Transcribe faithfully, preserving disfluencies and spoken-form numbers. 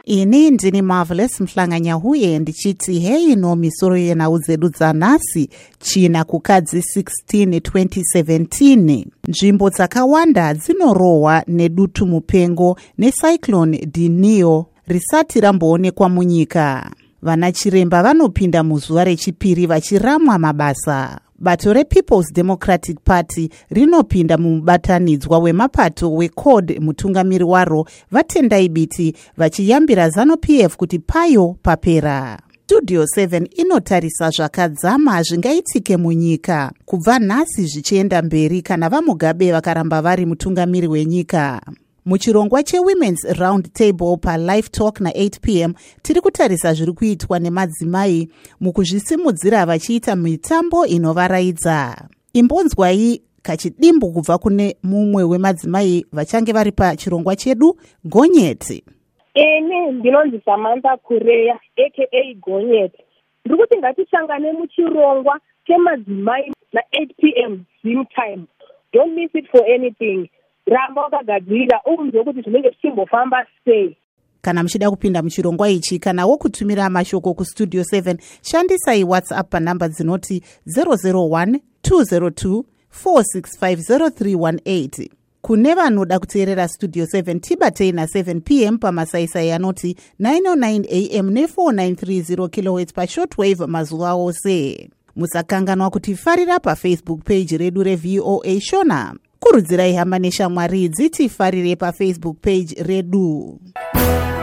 Ini ndini Marvelous Mhlanganyahuye ndichiti hei no misoro yenhau dzedu dzanhasi china kukadzi sixteen twenty seventeen. Nzvimbo dzakawanda dzinorohwa nedutu mupengo necyclone Dinio risati ramboonekwa munyika. Vana chiremba vanopinda muzuva rechipiri vachiramwa mabasa. Bato rePeople's Democratic Party rinopinda mumubatanidzwa wemapato weCORD. Mutungamiri waro vatendai biti vachiyambira ZANU-P F kuti payo papera. Studio seven inotarisa zvakadzama zvingaitike munyika kubva nhasi zvichienda mberi kana vaMugabe vakaramba vari mutungamiri wenyika. Muchirongwa cheWomen's Round Table paLive Talk na eight p m tiri kutarisa zviri kuitwa nemadzimai mukuzvisimudzira vachiita mitambo inovaraidza. Imbonzwai kachidimbu kubva kune mumwe wemadzimai vachange vari pachirongwa chedu, Gonyeti. Ene ndinonzi Samantha Kureya aka Gonyeti. Ndiri kuti ngatisangane muchirongwa chemadzimai na eight p m Zim time. Don't miss it for anything. Ramba wakagadzira unzwe kuti zvinenge zvichimbofamba sei. Kana muchida kupinda muchirongwa ichi kana wokutumira mashoko kustudio seven, shandisai WhatsApp panhamba dzinoti zero zero one two zero two four six five zero three one eight. Kune vanoda kuteerera Studio seven tibatei na seven p m pamasaisai anoti nine oh nine a m ne four nine three zero kilohertz pashortwave mazuva ose. Musakanganwa kutifarira paFacebook page redu reV O A Shona. Kurudzirai hamba neshamwari dzitifarire paFacebook page redu.